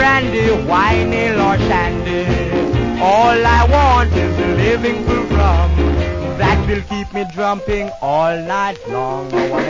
brandy, wine, ale, or shandy. All I want is a living full rum that will keep me jumping all night long. I wanna